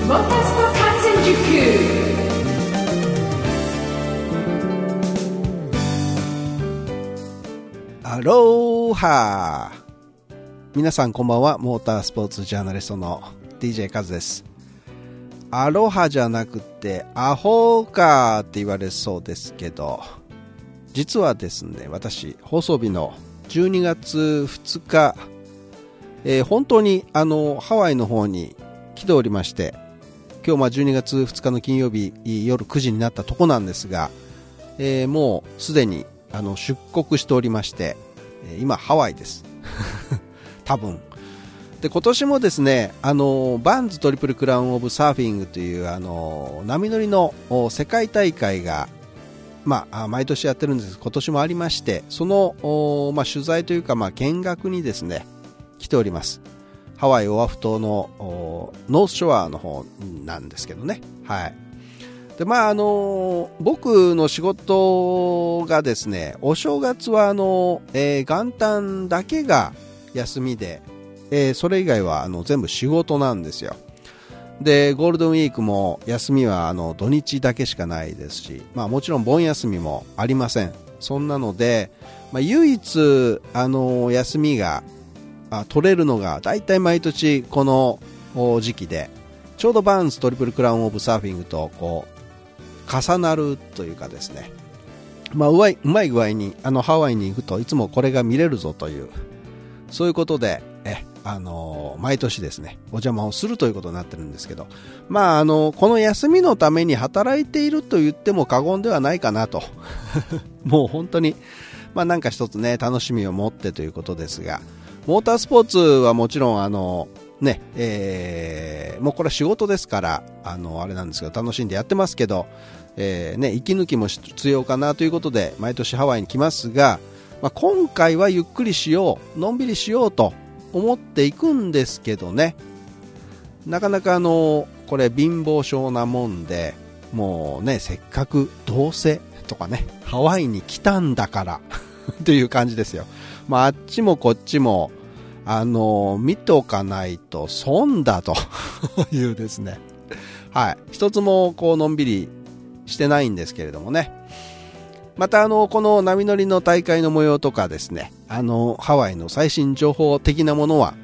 アローハー。皆さんこんばんは。モータースポーツジャーナリストの DJ カズです。アロハじゃなくてアホーカーって言われそうですけど、実はですね、私放送日の12月2日、本当にハワイの方に来ておりまして、今日12月2日の金曜日夜9時になったとこなんですが、もうすでに出国しておりまして、今ハワイです多分で、今年もですね、バンズトリプルクラウンオブサーフィングという波乗りの世界大会が、毎年やってるんですが、今年もありまして、その、取材というか、見学にですね来ております。ハワイオアフ島のノースショアの方なんですけどね。はい。で、僕の仕事がですね、お正月は元旦だけが休みで、それ以外は全部仕事なんですよ。で、ゴールデンウィークも休みは土日だけしかないですし、もちろん盆休みもありません。そんなので、唯一休みが取れるのがだいたい毎年この時期で、ちょうどバーンズトリプルクラウンオブサーフィングとこう重なるというかですね、うまい具合にハワイに行くといつもこれが見れるぞという、そういうことで毎年ですねお邪魔をするということになってるんですけど、この休みのために働いていると言っても過言ではないかなともう本当になんか一つね楽しみを持ってということですが、モータースポーツはもちろんもうこれは仕事ですからあれなんですけど楽しんでやってますけど、息抜きも必要かなということで毎年ハワイに来ますが、今回はゆっくりしよう、のんびりしようと思っていくんですけどね、なかなかこれ貧乏症なもんで、もうねせっかくどうせとかねハワイに来たんだからっていう感じですよ。あっちもこっちも見ておかないと損だというですね、はい、一つもこうのんびりしてないんですけれどもね。またこの波乗りの大会の模様とかですね、ハワイの最新情報的なものは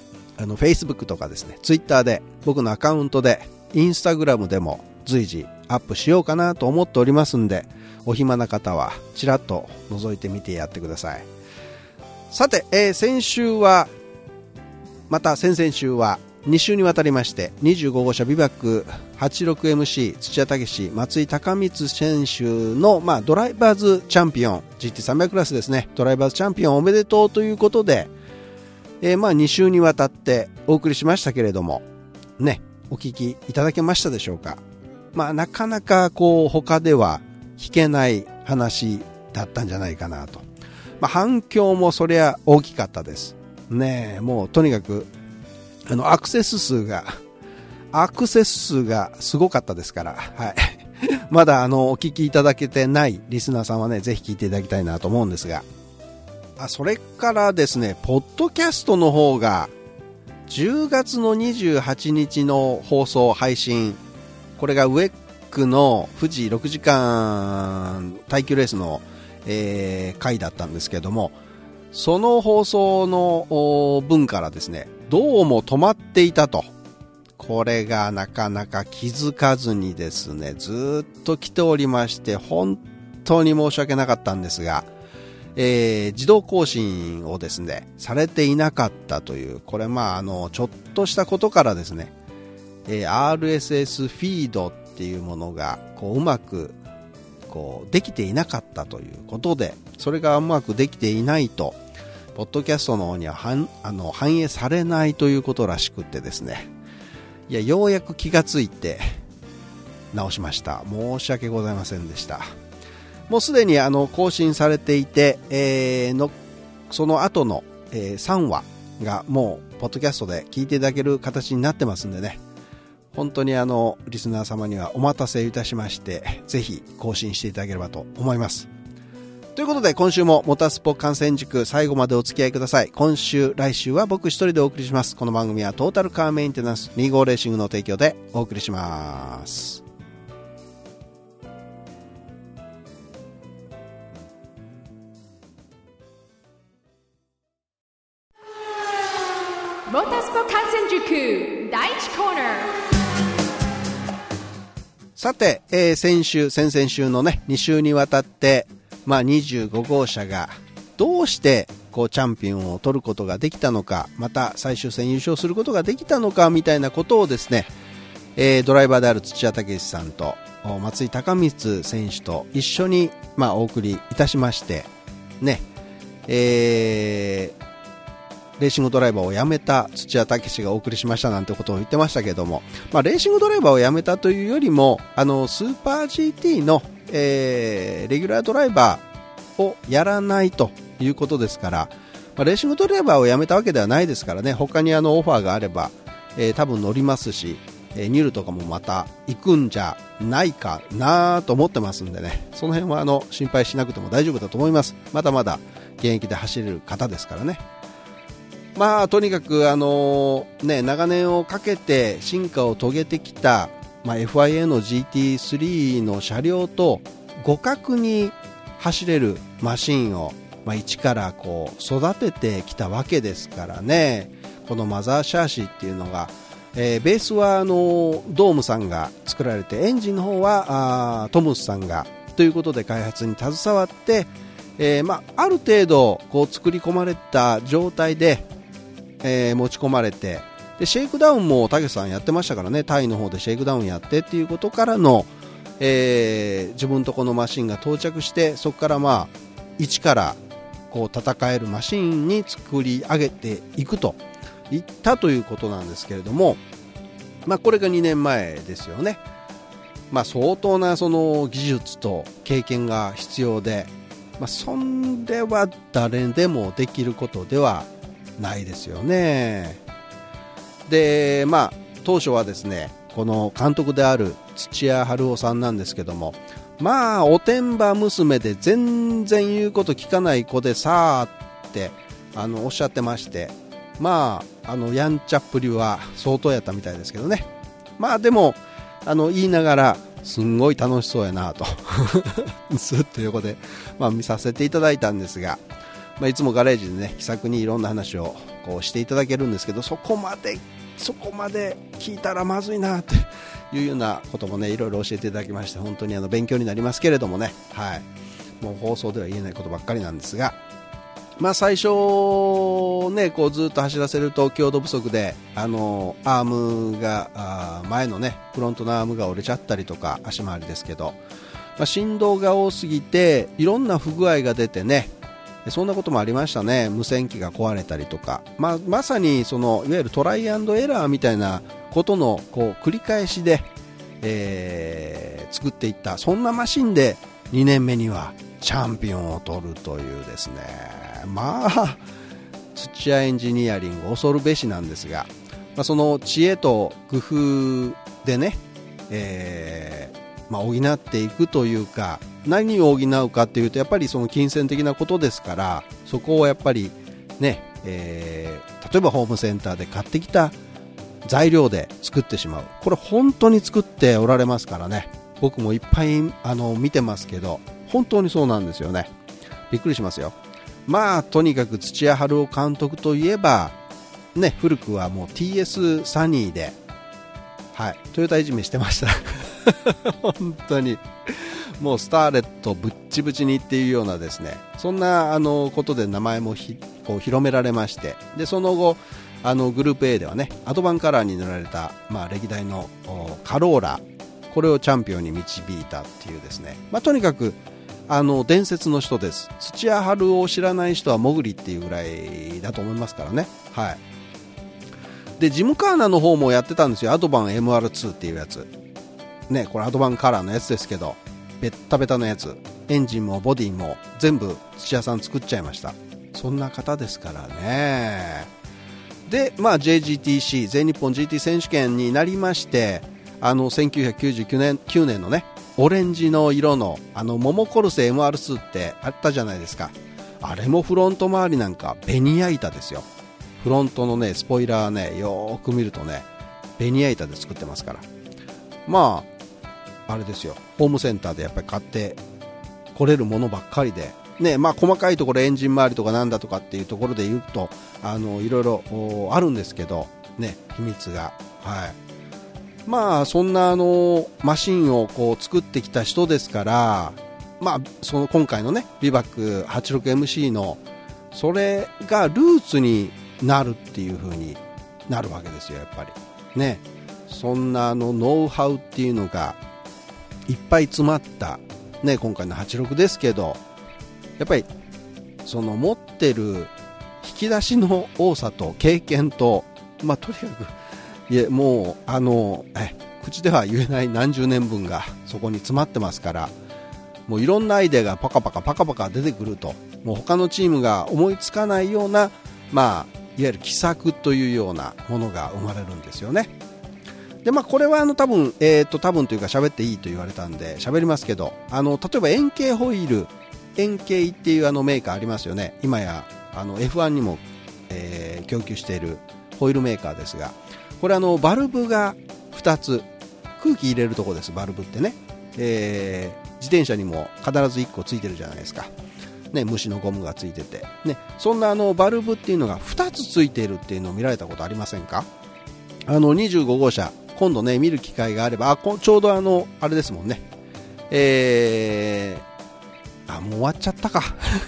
Facebook とかですね Twitter で、僕のアカウントで、Instagram でも随時アップしようかなと思っておりますんで、お暇な方はちらっと覗いてみてやってください。さて、先週はまた先々週は2週にわたりまして25号車ビバック 86MC 土屋武史松井孝光選手の、ドライバーズチャンピオン GT300 クラスですね、ドライバーズチャンピオンおめでとうということで、2週にわたってお送りしましたけれどもね、お聞きいただけましたでしょうか。なかなかこう他では聞けない話だったんじゃないかなと。反響もそりゃ大きかったですね。もうとにかくアクセス数がすごかったですから、はい、まだお聞きいただけてないリスナーさんはねぜひ聞いていただきたいなと思うんですが、それからですね、ポッドキャストの方が10月の28日の放送配信、これがウェックの富士6時間耐久レースの回だったんですけども、その放送の分からですねどうも止まっていたと。これがなかなか気づかずにですねずっと来ておりまして、本当に申し訳なかったんですが、自動更新をですねされていなかったという、これちょっとしたことからですね、RSS フィードっていうものがうまくできていなかったということで、それがうまくできていないとポッドキャストの方には反映されないということらしくってですね、ようやく気がついて直しました。申し訳ございませんでした。もうすでに更新されていて、その後の、3話がもうポッドキャストで聞いていただける形になってますんでね、本当にリスナー様にはお待たせいたしまして、ぜひ更新していただければと思います。 ということで今週もモータースポ観戦塾最後までお付き合いください。今週来週は僕一人でお送りします。この番組はトータルカーメンテナンス25レーシングの提供でお送りします。 モータースポ観戦塾第1コーナー。 さて、先々週のね2週にわたって25号車がどうしてこうチャンピオンを取ることができたのか、また最終戦優勝することができたのかみたいなことをですね、ドライバーである土屋武さんと松井孝光選手と一緒にお送りいたしましてね、レーシングドライバーを辞めた土屋武がお送りしましたなんてことを言ってましたけども、レーシングドライバーを辞めたというよりもスーパー GT のレギュラードライバーをやらないということですから、レーシングドライバーを辞めたわけではないですからね、他にオファーがあれば、多分乗りますし、ニュルとかもまた行くんじゃないかなと思ってますんでね、その辺は心配しなくても大丈夫だと思います。まだまだ現役で走れる方ですからね。とにかく長年をかけて進化を遂げてきたFIA の GT3 の車両と互角に走れるマシンを、一からこう育ててきたわけですからね。このマザーシャーシーっていうのが、ベースはドームさんが作られて、エンジンの方はトムスさんがということで開発に携わって、ある程度こう作り込まれた状態で、持ち込まれて、でシェイクダウンもたけしさんやってましたからね、タイの方でシェイクダウンやってっていうことからの、自分とこのマシンが到着して、そこから一からこう戦えるマシンに作り上げていくといったということなんですけれども、これが2年前ですよね。相当なその技術と経験が必要で、それは誰でもできることではないですよね。で当初はですね、この監督である土屋春夫さんなんですけども、おてんば娘で全然言うこと聞かない子でさーっておっしゃってまして、やんちゃっぷりは相当やったみたいですけどね。でも言いながらすんごい楽しそうやなとずっと横で、見させていただいたんですが、いつもガレージでね気さくにいろんな話をこうしていただけるんですけど、そこまで聞いたらまずいなっていうようなこともねいろいろ教えていただきまして、本当に勉強になりますけれどもね、もう放送では言えないことばっかりなんですが、最初ねこうずっと走らせると強度不足でアームが前のねフロントのアームが折れちゃったりとか、足回りですけど、振動が多すぎていろんな不具合が出てね、そんなこともありましたね。無線機が壊れたりとか、まさにそのいわゆるトライアンドエラーみたいなことのこう繰り返しで、作っていった、そんなマシンで2年目にはチャンピオンを取るというですね、土屋エンジニアリング恐るべしなんですが、その知恵と工夫でね、補っていくというか、何を補うかというとやっぱりその金銭的なことですから、そこをやっぱりね、例えばホームセンターで買ってきた材料で作ってしまう、これ本当に作っておられますからね。僕もいっぱい見てますけど、本当にそうなんですよね。びっくりしますよ。とにかく土屋春夫監督といえばね、古くはもう TS サニーでトヨタいじめしてました本当にもうスターレットぶっちぶちにっていうようなですね、そんなことで名前もこう広められまして、でその後グループ A ではねアドバンカラーに塗られた、歴代のカローラ、これをチャンピオンに導いたっていうですね、とにかく伝説の人です。土屋春夫を知らない人はモグリっていうぐらいだと思いますからね。でジムカーナの方もやってたんですよ。アドバン MR2 っていうやつね、これアドバンカラーのやつですけど、ベッタベタのやつ、エンジンもボディも全部土屋さん作っちゃいました。そんな方ですからね。でJGTC 全日本 GT 選手権になりまして、1999年のねオレンジの色のモモコルセ MR2 ってあったじゃないですか。あれもフロント周りなんかベニヤ板ですよ。フロントのねスポイラーね、よーく見るとねベニヤ板で作ってますから、まああれですよ、ホームセンターでやっぱり買ってこれるものばっかりでね、まあ細かいところエンジン周りとかなんだとかっていうところで言うといろいろあるんですけどね、秘密が。はい。まあそんなマシンをこう作ってきた人ですから、まあその今回のねビバック 86MC のそれがルーツになるっていう風になるわけですよ、やっぱりね。そんなノウハウっていうのがいっぱい詰まったね今回の86ですけど、やっぱりその持ってる引き出しの多さと経験と、まあとにかくいやもう口では言えない何十年分がそこに詰まってますから、もういろんなアイデアがパカパカ出てくると、もう他のチームが思いつかないような、まあいわゆる奇策というようなものが生まれるんですよね。でまあこれは多分というか喋っていいと言われたんで喋りますけど、例えば円形ホイール、円形っていうメーカーありますよね。今やF1 にも、供給しているホイールメーカーですが、これバルブが2つ、空気入れるとこです。バルブってね、自転車にも必ず1個ついてるじゃないですか、ね、虫のゴムがついてて、ね、そんなバルブっていうのが2つついているっていうのを見られたことありませんか。25号車今度ね見る機会があれば、ちょうどあれですもんね、もう終わっちゃったか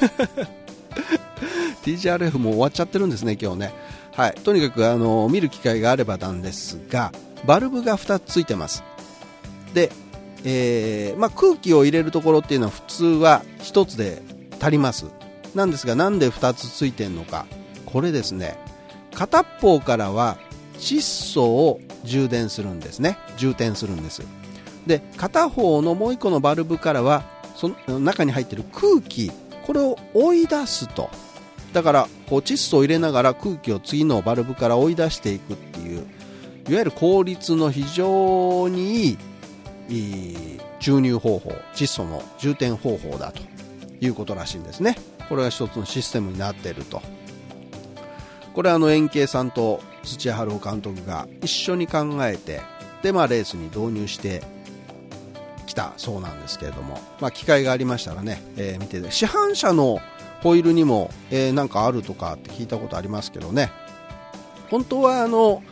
TGRF もう終わっちゃってるんですね今日ね。はい、とにかく見る機会があればなんですが、バルブが2つついてます。で、まあ、空気を入れるところっていうのは普通は1つで足ります。なんですが、なんで2つついてるのか、これですね、片っ方からは窒素を充填するんですね。で片方のもう1個のバルブからはその中に入っている空気、これを追い出すと。だからこう窒素を入れながら空気を次のバルブから追い出していくっていう、いわゆる効率の非常にいい注入方法、窒素の充填方法だということらしいんですね。これが一つのシステムになっていると。これ円形さんと土屋春夫監督が一緒に考えて、でまあレースに導入してきたそうなんですけれども、まあ、機会がありましたらね、見てて、市販車のホイールにも、なんかあるとかって聞いたことありますけどね、本当は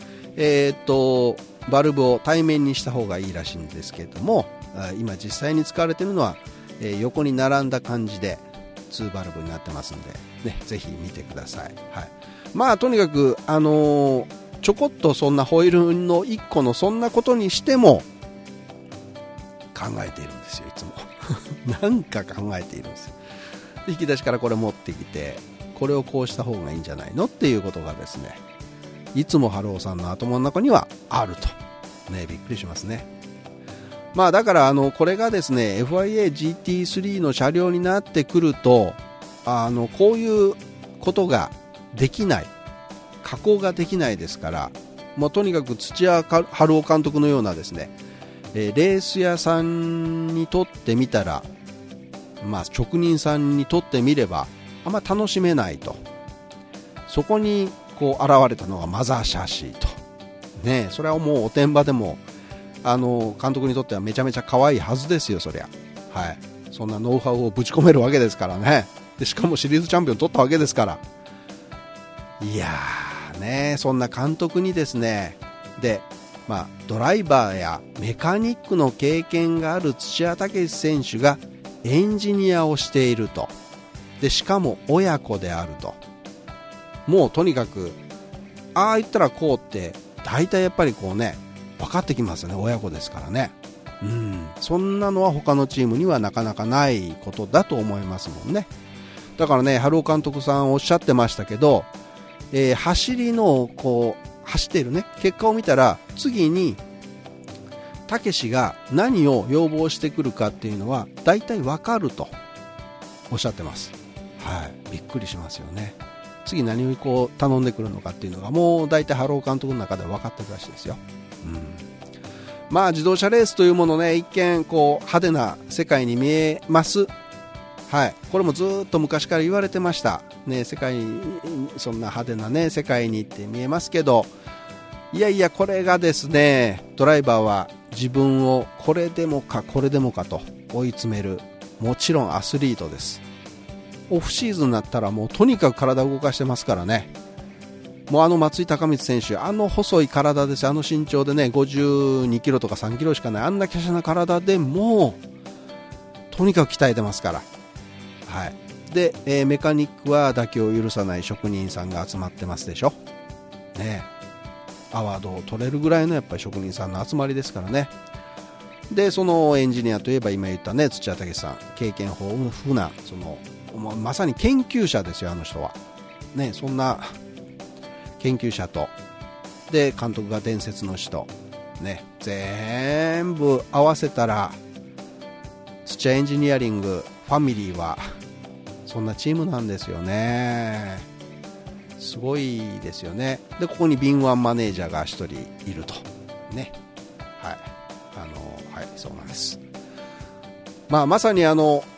バルブを対面にした方がいいらしいんですけれども、今実際に使われているのは、横に並んだ感じで2バルブになってますんで、ね、ぜひ見てください。はい、まあとにかく、ちょこっとそんなホイールの1個のそんなことにしても考えているんですよ、いつもなんか考えているんですよ。で引き出しからこれ持ってきて、これをこうした方がいいんじゃないのっていうことがですね、いつもハローさんの頭の中にはあると、ね、びっくりしますね。まあだからこれがですね FIA GT3 の車両になってくると、こういうことができない、加工ができないですから、もうとにかく土屋春夫監督のようなですね、レース屋さんにとってみたら、まあ職人さんにとってみればあんま楽しめないと。そこにこう現れたのがマザーシャーシーとね、それはもうおてんばでも監督にとってはめちゃめちゃ可愛いはずですよ、そりゃ。はい、そんなノウハウをぶち込めるわけですからね。でしかもシリーズチャンピオン取ったわけですから、いやーね、そんな監督にですね、でまあドライバーやメカニックの経験がある土屋武史選手がエンジニアをしていると。でしかも親子であると。もうとにかくああ言ったらこうって大体やっぱりこうね分かってきますよね、親子ですからね。そんなのは他のチームにはなかなかないことだと思いますもんね。だからね、春尾監督さんおっしゃってましたけど、走りのこう走っているね結果を見たら、次にたけしが何を要望してくるかっていうのは大体分かるとおっしゃってます。はい、びっくりしますよね。次何をこう頼んでくるのかっていうのがもう大体春尾監督の中では分かってるらしいですよ。 まあ自動車レースというものね、一見こう派手な世界に見えます。はい、これもずっと昔から言われてましたね。世界そんな派手なね世界にって見えますけど、いやいや、これがですね、ドライバーは自分をこれでもかこれでもかと追い詰める、もちろんアスリートです。オフシーズンになったらもうとにかく体を動かしてますからね。もう松井孝光選手、細い体ですよ。身長でね52キロとか3キロしかない、あんな華奢な体でもとにかく鍛えてますから。はい、で、メカニックは妥協を許さない職人さんが集まってますでしょ、ね、アワードを取れるぐらいのやっぱり職人さんの集まりですからね。でそのエンジニアといえば今言ったね、土屋武さん、経験豊富なまさに研究者ですよ、あの人はね。そんな研究者とで監督が伝説の人ね、全部合わせたら土屋エンジニアリングファミリーはそんなチームなんですよね。すごいですよね。でここに敏腕マネージャーが一人いるとね。はい、はい、そうなんです。まさに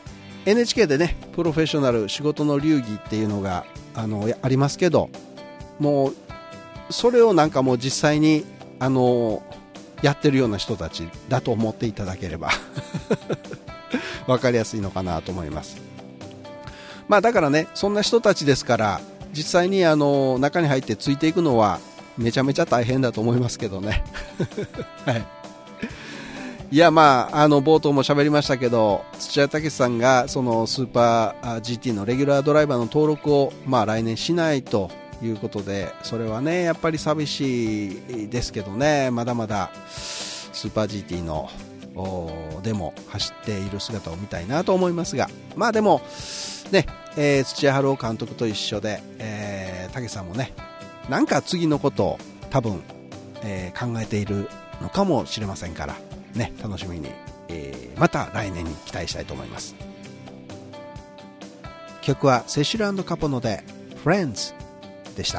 NHK でね、プロフェッショナル仕事の流儀っていうのがありますけど、もうそれをなんかもう実際にやってるような人たちだと思っていただければ分かりやすいのかなと思います。だからね、そんな人たちですから、実際に中に入ってついていくのはめちゃめちゃ大変だと思いますけどねはい、いや冒頭も喋りましたけど、土屋武さんがそのスーパー GT のレギュラードライバーの登録を来年しないということで、それはねやっぱり寂しいですけどね。まだまだスーパー GT のでも走っている姿を見たいなと思いますが、でもね、土屋春夫監督と一緒で、武さんもね、なんか次のことを多分、考えているのかもしれませんからね、楽しみに、また来年に期待したいと思います。曲はセシル&カポノで Friends でした。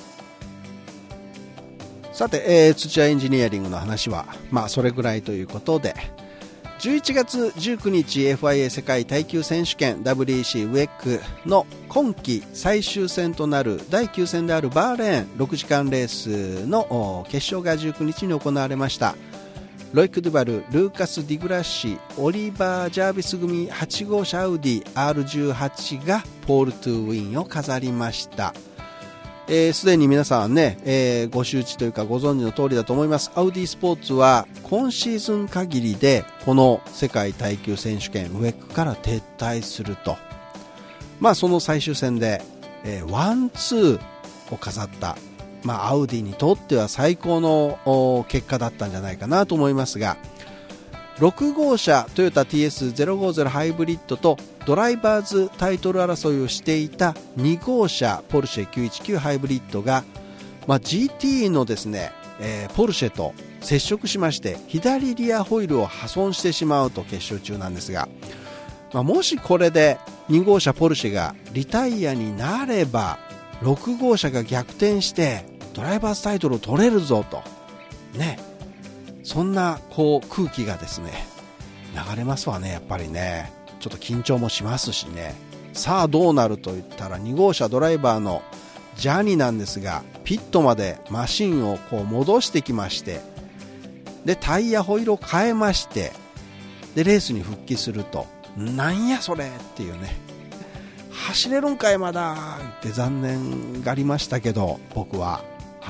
さて、土屋エンジニアリングの話はそれぐらいということで、11月19日 FIA 世界耐久選手権 WEC ウェックの今季最終戦となる第9戦であるバーレーン6時間レースの決勝が19日に行われました。ロイク・ドゥバル、ルーカス・ディグラッシ、オリバー・ジャービス組8号車アウディ R18 がポール・トゥ・ウィンを飾りました。すでに皆さんね、ご周知というかご存知の通りだと思います。アウディスポーツは今シーズン限りでこの世界耐久選手権ウェックから撤退すると。その最終戦で、1-2を飾った、アウディにとっては最高の結果だったんじゃないかなと思いますが、6号車トヨタ TS050 ハイブリッドとドライバーズタイトル争いをしていた2号車ポルシェ919ハイブリッドが、GT のですね、ポルシェと接触しまして左リアホイールを破損してしまうと決勝中なんですが、もしこれで2号車ポルシェがリタイアになれば6号車が逆転してドライバーズタイトルを取れるぞとね、そんな空気がですね流れますわね。やっぱりね、ちょっと緊張もしますしね。さあどうなると言ったら、2号車ドライバーのジャニなんですが、ピットまでマシンを戻してきまして、でタイヤホイールを変えまして、でレースに復帰すると、なんやそれっていうね、走れるんかいまだって残念がりましたけど、僕は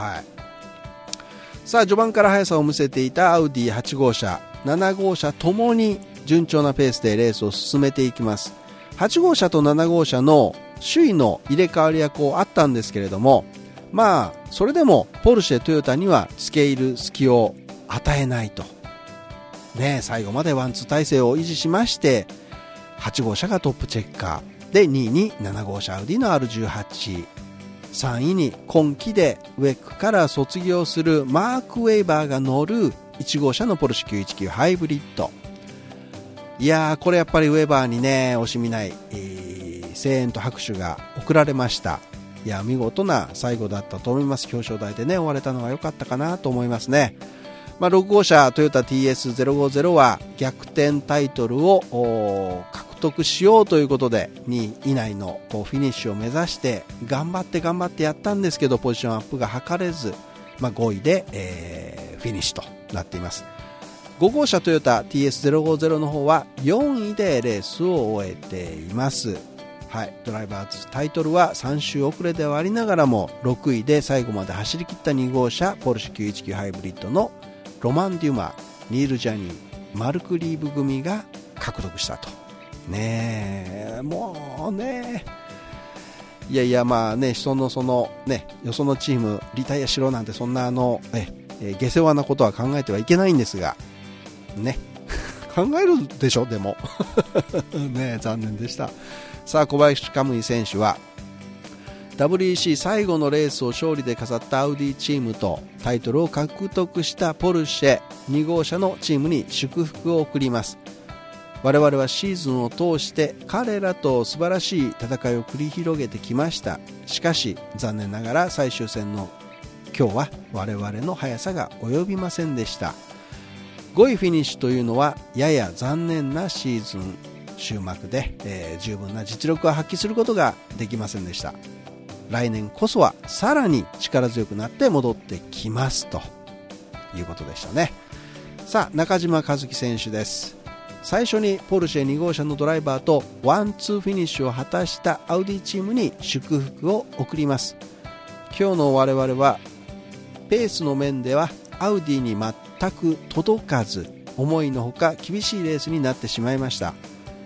さあ序盤から速さを見せていたアウディ8号車7号車ともに順調なペースでレースを進めていきます。8号車と7号車の首位の入れ替わりはあったんですけれども、それでもポルシェトヨタには付け入る隙を与えないとね、最後まで1-2体制を維持しまして、8号車がトップチェッカーで、2位に7号車アウディの R18、 3位に今季でウェックから卒業するマーク・ウェイバーが乗る1号車のポルシェ919ハイブリッド。いやー、これやっぱりウェーバーにね惜しみない、声援と拍手が送られました。いや見事な最後だったと思います。表彰台でね終われたのは良かったかなと思いますね。 6号車トヨタ TS050 は逆転タイトルを獲得しようということで2位以内のフィニッシュを目指して頑張ってやったんですけど、ポジションアップが図れず、5位で、フィニッシュとなっています。5号車トヨタ TS050 の方は4位でレースを終えています。はい、ドライバーズタイトルは3周遅れではありながらも6位で最後まで走り切った2号車ポルシェ919ハイブリッドのロマン・デュマ、ニール・ジャニー、マルク・リーブ組が獲得したと。ねえ、もうね、いやいや、人のよそのチームリタイアしろなんてそんな下世話なことは考えてはいけないんですがね考えるでしょ。でもね、残念でした。さあ、小林カムイ選手は WEC 最後のレースを勝利で飾ったアウディチームとタイトルを獲得したポルシェ2号車のチームに祝福を送ります。我々はシーズンを通して彼らと素晴らしい戦いを繰り広げてきました。しかし残念ながら最終戦の今日は我々の速さが及びませんでした。5位フィニッシュというのはやや残念なシーズン終幕で、十分な実力を発揮することができませんでした。来年こそはさらに力強くなって戻ってきますということでしたね。さあ、中島和樹選手です。最初にポルシェ2号車のドライバーとワンツーフィニッシュを果たしたアウディチームに祝福を送ります。今日の我々はペースの面ではアウディに全く届かず、思いのほか厳しいレースになってしまいました。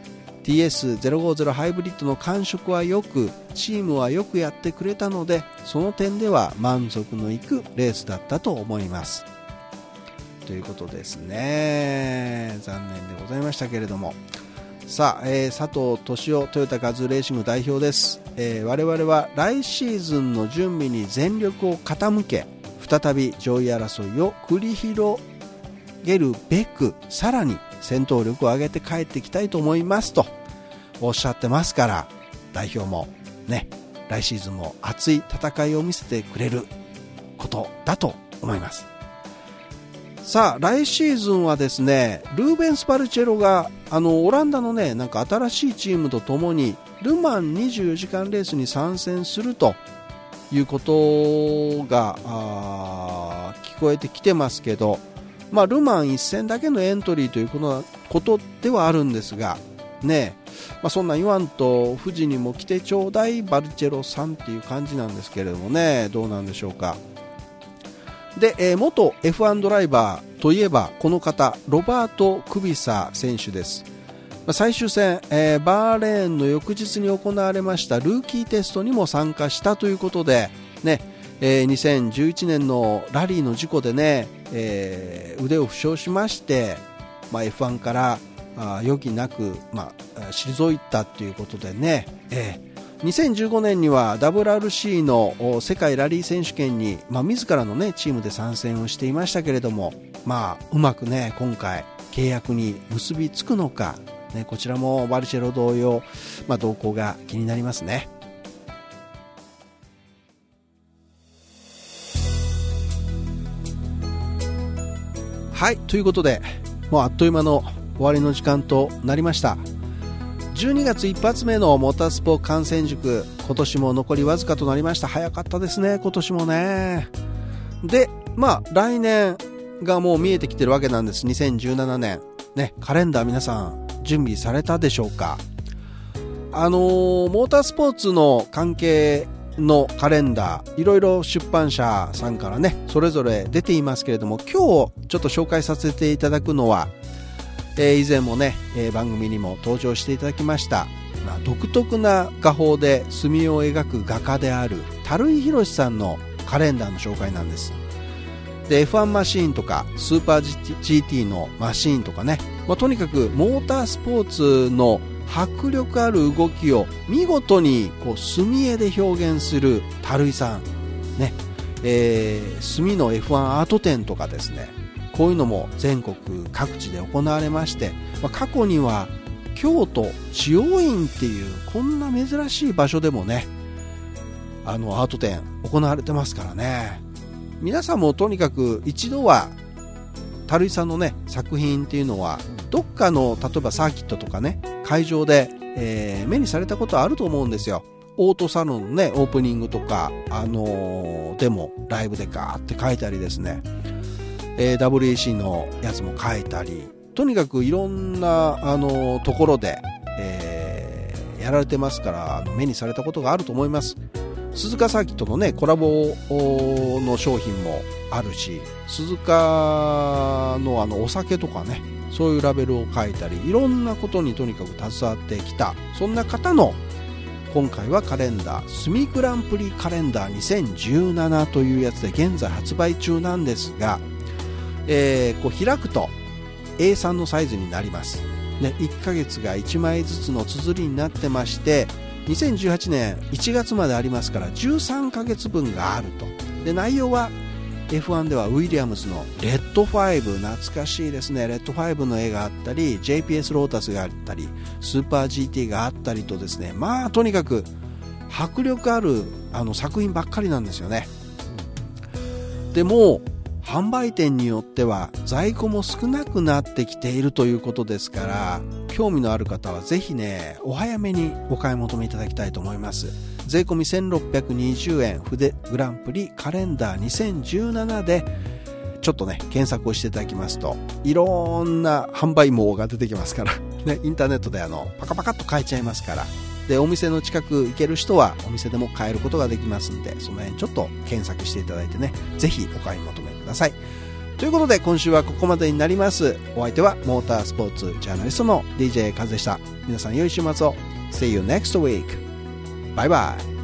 TS050 ハイブリッドの感触はよく、チームはよくやってくれたので、その点では満足のいくレースだったと思いますということですね。残念でございましたけれども、さあ、佐藤俊夫トヨタガズーレーシング代表です。我々は来シーズンの準備に全力を傾け、再び上位争いを繰り広げるべくさらに戦闘力を上げて帰ってきたいと思いますとおっしゃってますから、代表もね、来シーズンも熱い戦いを見せてくれることだと思います。さあ、来シーズンはですね、ルーベンス・バルチェロがオランダのね、なんか新しいチームとともにルマン24時間レースに参戦するということが聞こえてきてますけど、ルマン1戦だけのエントリーということではあるんですがね、そんなん言わんと富士にも来てちょうだいバルチェロさんっていう感じなんですけれどもね、どうなんでしょうか。で、元 F1 ドライバーといえばこの方、ロバート・クビサ選手です。最終戦、バーレーンの翌日に行われましたルーキーテストにも参加したということでね、2011年のラリーの事故でね、腕を負傷しまして、F1 から余儀なく、退いたということでね、2015年には WRC の世界ラリー選手権に、自らの、ね、チームで参戦をしていましたけれども、うまくね今回契約に結びつくのか、ね、こちらもバルチェロ同様、動向が気になりますね。はい、ということでもうあっという間の終わりの時間となりました。12月一発目のモータースポ観戦塾、今年も残りわずかとなりました。早かったですね、今年もね。で、来年がもう見えてきてるわけなんです。2017年ね、カレンダー皆さん準備されたでしょうか。モータースポーツの関係のカレンダー、いろいろ出版社さんからねそれぞれ出ていますけれども、今日ちょっと紹介させていただくのは、以前もね、番組にも登場していただきました、独特な画法で墨を描く画家である樽井宏さんのカレンダーの紹介なんです。で F1 マシーンとかスーパー GT のマシーンとかね、とにかくモータースポーツの迫力ある動きを見事に墨絵で表現する樽井さんね、墨の F1 アート展とかですね、こういうのも全国各地で行われまして、過去には京都知恩院っていうこんな珍しい場所でもねアート展行われてますからね。皆さんもとにかく一度は樽井さんのね作品っていうのはどっかの例えばサーキットとかね会場で、目にされたことあると思うんですよ。オートサロンのねオープニングとか、でもライブでガーって書いたりですね、WEC のやつも書いたり、とにかくいろんなところで、やられてますから目にされたことがあると思います。鈴鹿サーキットのねコラボの商品もあるし、鈴鹿のお酒とかねそういうラベルを書いたり、いろんなことにとにかく携わってきた、そんな方の今回はカレンダー、スミグランプリカレンダー2017というやつで現在発売中なんですが、こう開くと A3 のサイズになります、ね、1ヶ月が1枚ずつの綴りになってまして、2018年1月までありますから13ヶ月分があると。で内容は F1 ではウィリアムズのレッド5、懐かしいですね。レッド5の絵があったり JPS ロータスがあったりスーパー GT があったりとですね、まあとにかく迫力ある作品ばっかりなんですよね。でも販売店によっては在庫も少なくなってきているということですから、興味のある方はぜひねお早めにお買い求めいただきたいと思います。税込み1620円、筆グランプリカレンダー2017でちょっとね検索をしていただきますといろんな販売網が出てきますからね、インターネットでパカパカっと買えちゃいますから、でお店の近く行ける人はお店でも買えることができますんで、その辺ちょっと検索していただいてね、ぜひお買い求めください。ということで今週はここまでになります。お相手はモータースポーツジャーナリストの DJ カズでした。皆さん良い週末を。See you next week. Bye bye.